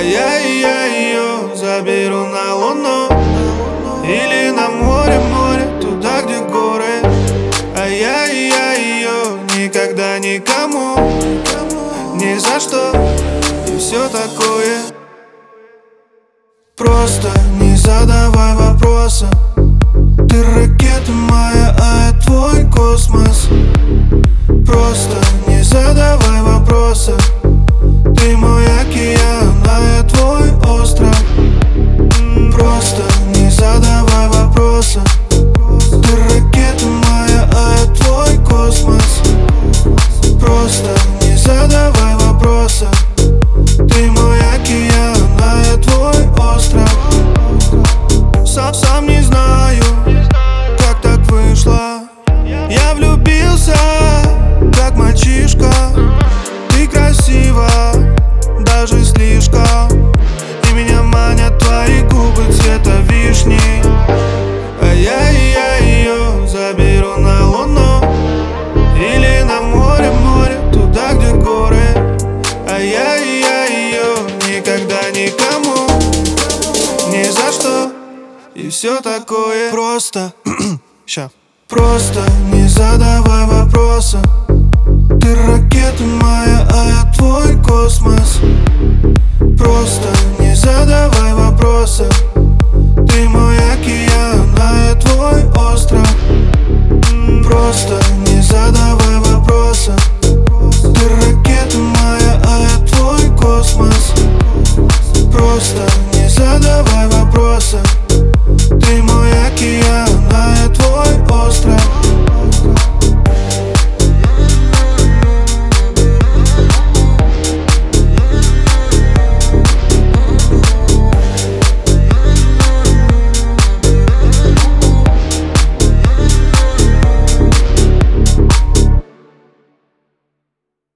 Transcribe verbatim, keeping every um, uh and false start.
я, я ее заберу на луну или на море, море, туда, где горы. А я, я ее никогда никому, ни за что и все такое. Просто не задавай вопроса. Ты ракета моя, а я твой космос. Просто не задавай вопроса. Ты мой океан, а я твой остров. Просто не задавай вопроса. Ты ракета моя, а я твой космос. Просто не задавай вопроса. Ты мой океан, а я твой остров. Сам, сам не знаю, как так вышло. Я влюбился, как мальчишка. Ты красива, даже слишком. И меня манят твои губы цвета вишни. А я, я ее заберу на луну или на море, море, туда, где горы. А я, я ее никогда никому, ни за что и все такое. Просто ща. Просто не задавай вопроса. Ты ракета моя, а я твой космос.